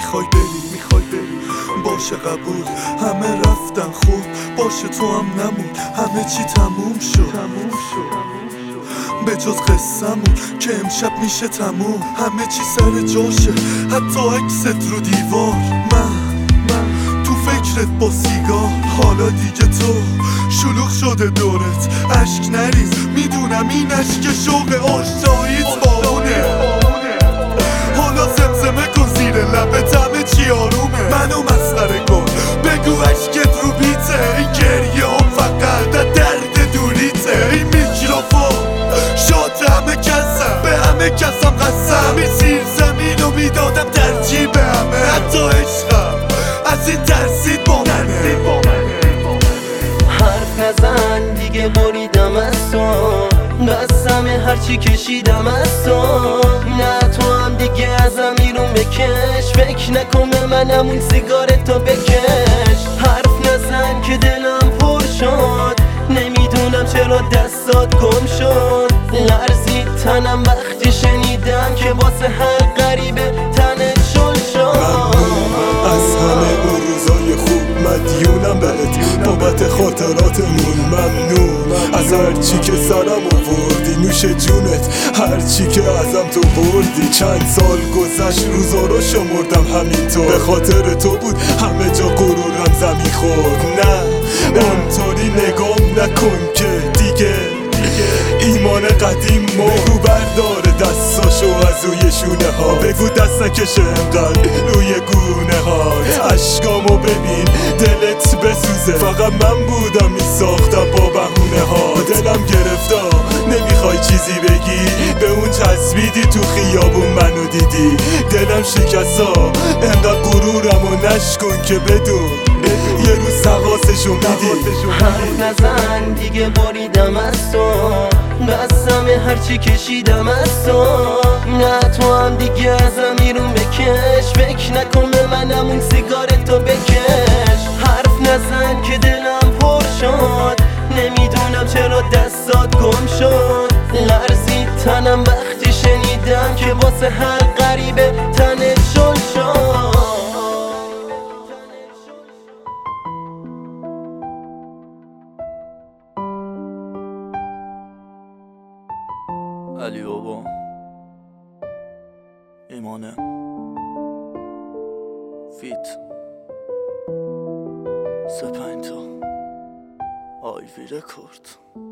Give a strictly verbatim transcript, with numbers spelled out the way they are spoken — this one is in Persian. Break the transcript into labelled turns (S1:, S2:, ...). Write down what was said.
S1: میخوای بری میخوای بری باشه قبول، همه رفتن خوب باشه تو هم نمون، همه چی تموم شد تموم شد به جز قصه‌مون که امشب میشه تموم، همه چی سر جاشه حتی عکست رو دیوار. من من تو فکرت با سیگار، حالا دیگه تو شلوغ شده دورت، اشک نریز میدونم این اشک شوق آشناییت بارونه. حالا زمزمه کن زیر لبت همه چی آرومه، منو مسخره کن بگو اشکت رو بیته، این گریه هم فقط درد دوریته. این میکروفون شاد همه کسم، به همه کسم قسم، این زیر زمین رو میدادم ترجیح به همه، حتی عشقم از این ترسید با منه.
S2: حرف نزن دیگه بریدم از تو، بستم هرچی کشیدم از تو، نه تو هم دیگه ازم بیرون بکش، فکر نکن به منم اون سیگارتو بکش. حرف نزن که دلم پر شد، نمیدونم چرا دستات گم شد، لرزید تنم وقتی شنیدم که واسه هر غریبه تنت شل شد.
S3: از همه اون روزای خوب مدیونم بهت، بابت خاطراتمون ممنون، از هرچی که سرم آوردی نوش جونت، هرچی که ازم تو بردی. چند سال گذشت روزا رو شمردم همینطور، به خاطر تو بود همه جا غرورم زمین خورد. نه اونطوری نگام نکن که دیگه ایمان قدیم مرو، بردار دستاشو از روی شونه ها، بگو دست نکشه انقدر روی گونه ها، اشکامو ببین دلت بسوزه، فقط من بودم میساختم با بهونه ها. دلم گرفتا نمیخوای چیزی بگی، به اون چسبیدی تو خیابون منو دیدی، دلم شکستا انقدر غرورمو نشکن که بدون یه روز سواسشو میدی.
S2: حرف نزن دیگه بریدم از تو، بستم هرچی کشیدم از تو، نه تو هم دیگه ازم بیرون بکش، فکر نکن به منم اون سیگارتو بکش. حرف نزن که دلم پر شد، نمیدونم چرا دستات گم شد، لرزید تنم وقتی شنیدم که واسه هر غریبه تنت شل شد.
S1: علی بابا ایمانه فیت سپنتا آیوی رکورد.